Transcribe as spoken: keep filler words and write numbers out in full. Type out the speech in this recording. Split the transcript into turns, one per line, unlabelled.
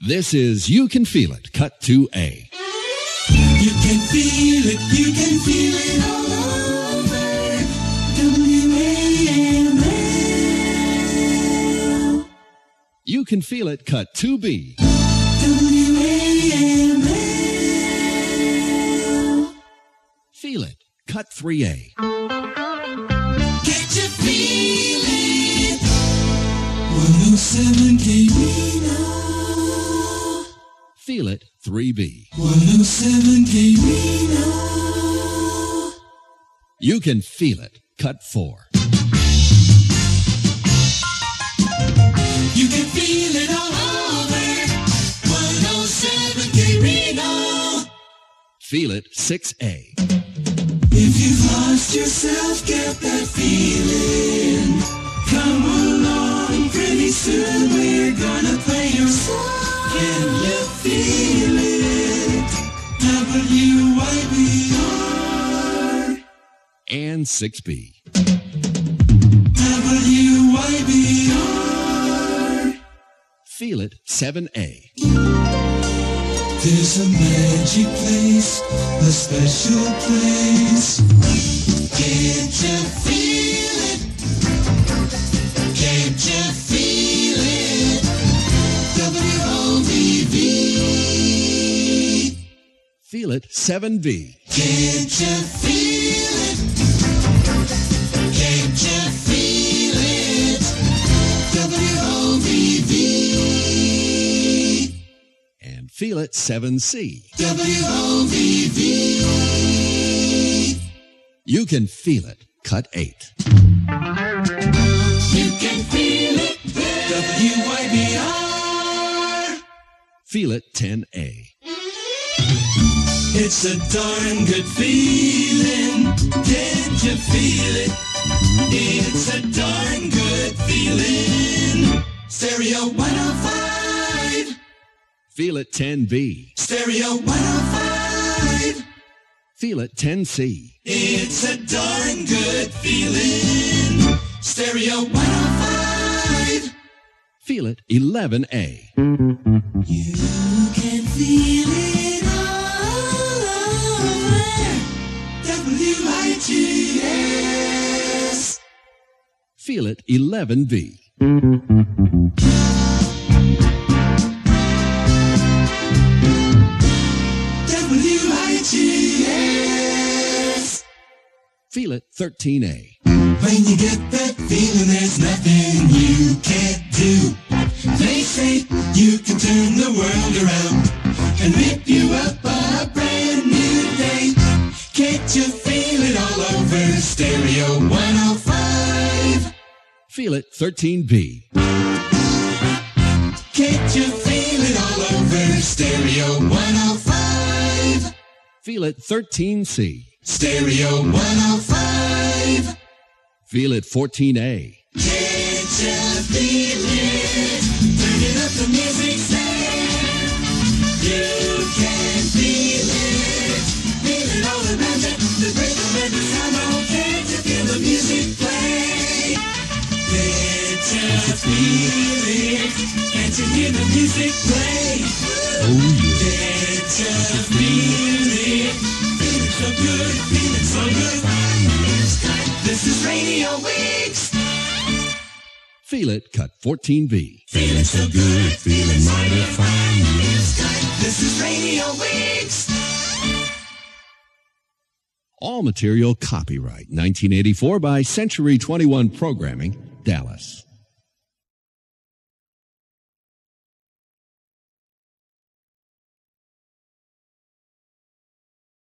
This is You Can Feel It, cut to A.
You can feel it, you can feel it all over W A M L.
You Can Feel It, cut to B.
W A M L.
Feel It, cut three A.
Can't you feel it? one oh seven K Reno.
Feel It, three B.
one oh seven K Reno.
You Can Feel It, cut four.
You can feel it all over one oh seven K Reno.
Feel It, six A.
If you've lost yourself, get that feeling. Come along, pretty soon we're gonna play your song. Can you feel it? W Y B R.
And six B.
W Y B R.
Feel It, seven A.
There's a magic place, a special place. Can't you feel it? Can't you feel it? W O V V.
Feel It, seven B.
Can't you feel it? Can't you feel it? W O V V.
And Feel It, seven C.
W O V V.
You Can Feel It, cut eight.
You can feel it. W Y B R.
Feel It, ten A.
It's a darn good feeling. Can't you feel it? It's a darn good feeling. Stereo one oh five.
Feel It, ten B.
Stereo one oh five.
Feel It, ten C.
It's a darn good feeling. Stereo one oh five.
Feel It, eleven A.
You can feel it all over W I G S.
Feel It, eleven B.
W I G S.
Feel It, thirteen A.
When you get that feeling, there's nothing you can't do. They say you can turn the world around and rip you up a brand new day. Can't you feel it all over Stereo one oh five?
Feel It, thirteen B.
Can't you feel it all over Stereo one oh five?
Feel It, thirteen C.
Stereo one oh five.
Feel It, fourteen A.
Can't you feel it? Turn it up, the music's there. You can feel it. Feel it all around you. The rhythm and the sound. Oh, can't you feel the music play? Can't you feel it? Can't you hear the music play?
Oh, yeah.
Can't you feel it? Feeling so good, feeling so good. This is Radio Weeks.
Feel It, cut fourteen B.
Feeling so good, feeling mighty fine. This is Radio Weeks.
All material copyright nineteen eighty-four by Century twenty-one Programming, Dallas.